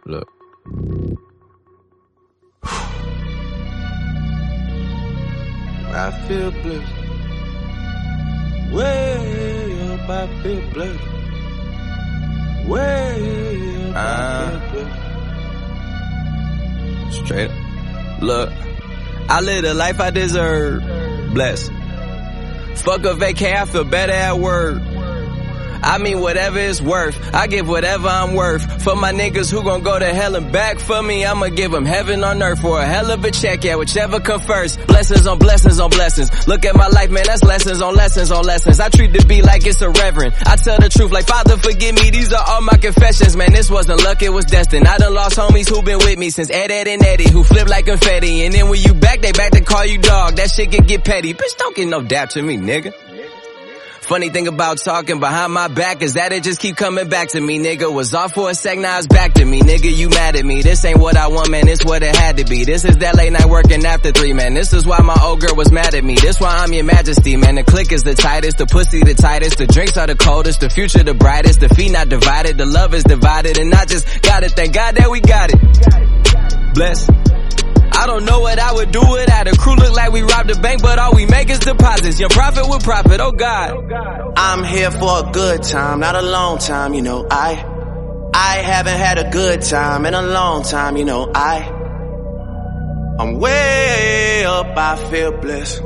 Look. I feel blessed. Way up, I feel blessed. Way up, I feel blessed. Straight up. Look, I live the life I deserve. Blessed. Fuck a vacay, I feel better at work. I mean whatever it's worth, I give whatever I'm worth. For my niggas who gon' go to hell and back for me, I'ma give them heaven on earth for a hell of a check, yeah, whichever come first. Blessings on blessings on blessings. Look at my life, man, that's lessons on lessons on lessons. I treat the beat like it's a reverend. I tell the truth like, Father, forgive me, these are all my confessions. Man, this wasn't luck, it was destined. I done lost homies who been with me since Ed and Eddie, who flip like confetti. And then when you back, they back to call you dog. That shit can get petty. Bitch, don't get no dap to me, nigga. Funny thing about talking behind my back is that it just keep coming back to me, nigga. Was off for a sec, now it's back to me, nigga. You mad at me? This ain't what I want, man. This what it had to be. This is that late night working after 3, man. This is why my old girl was mad at me. This why I'm your majesty, man. The click is the tightest, the pussy the tightest, the drinks are the coldest, the future the brightest, the feet not divided, the love is divided, and I just gotta thank God that we got it. Bless. I don't know what I would do without a crew. Look like we robbed a bank, but all we make is deposits. Young profit with profit, oh God. I'm here for a good time, not a long time, you know. I haven't had a good time in a long time, you know. I'm way up, I feel blessed.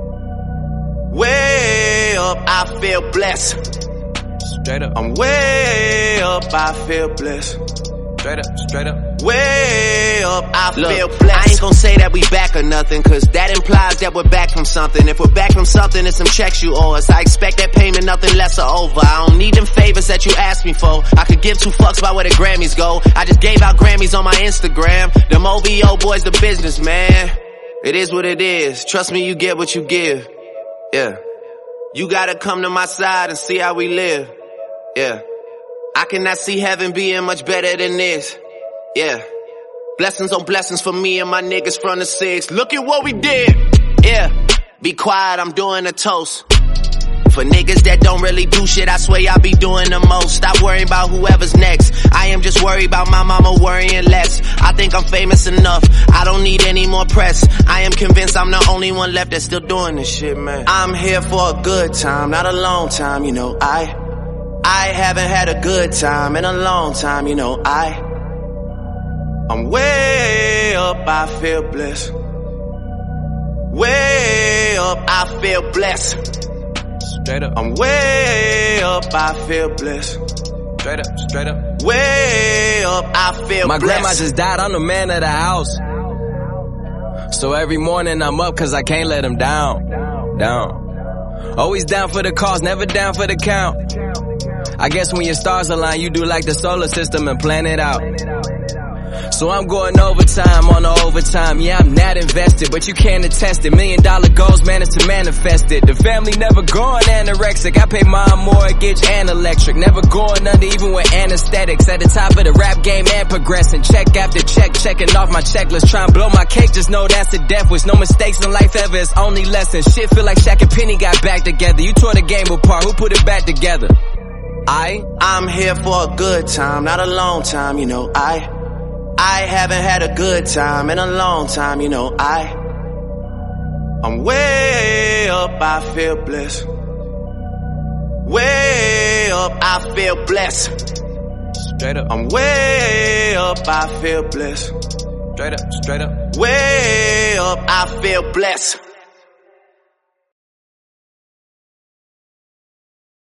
Way up, I feel blessed. Straight up. I'm way up, I feel blessed. Straight up. Way up, I feel blessed. I ain't gon' say that we back or nothing, cause that implies that we're back from something. If we're back from something, it's some checks you owe us. I expect that payment, nothing less or over. I don't need them favors that you asked me for. I could give 2 fucks about where the Grammys go. I just gave out Grammys on my Instagram. Them OVO boys, the business, man. It is what it is. Trust me, you get what you give. Yeah. You gotta come to my side and see how we live. Yeah. I cannot see heaven being much better than this. Yeah. Blessings on blessings for me and my niggas from the 6. Look at what we did. Yeah. Be quiet, I'm doing a toast. For niggas that don't really do shit, I swear y'all be doing the most. Stop worrying about whoever's next. I am just worried about my mama worrying less. I think I'm famous enough, I don't need any more press. I am convinced I'm the only one left that's still doing this shit, man. I'm here for a good time, not a long time, you know. I haven't had a good time in a long time, you know. I'm way up, I feel blessed. Way up, I feel blessed. Straight up. I'm way up, I feel blessed. Straight up. Way up, I feel my blessed. grandma just died, I'm the man of the house. So every morning I'm up cause I can't let him down. Always down for the cause, never down for the count. I guess when your stars align, you do like the solar system and plan it out. So I'm going overtime on the overtime. Yeah, I'm not invested, but you can't attest it. $1 million goals managed to manifest it. The family never going anorexic. I pay my mortgage and electric. Never going under even with anesthetics. At the top of the rap game and progressing. Check after check, checking off my checklist. Try and blow my cake, just know that's the death wish. No mistakes in life ever, it's only lessons. Shit feel like Shaq and Penny got back together. You tore the game apart, who put it back together? I'm here for a good time, not a long time, you know. I haven't had a good time in a long time, you know. I'm way up, I feel blessed. Way up, I feel blessed. Straight up. I'm way up, I feel blessed. Straight up. Way up, I feel blessed.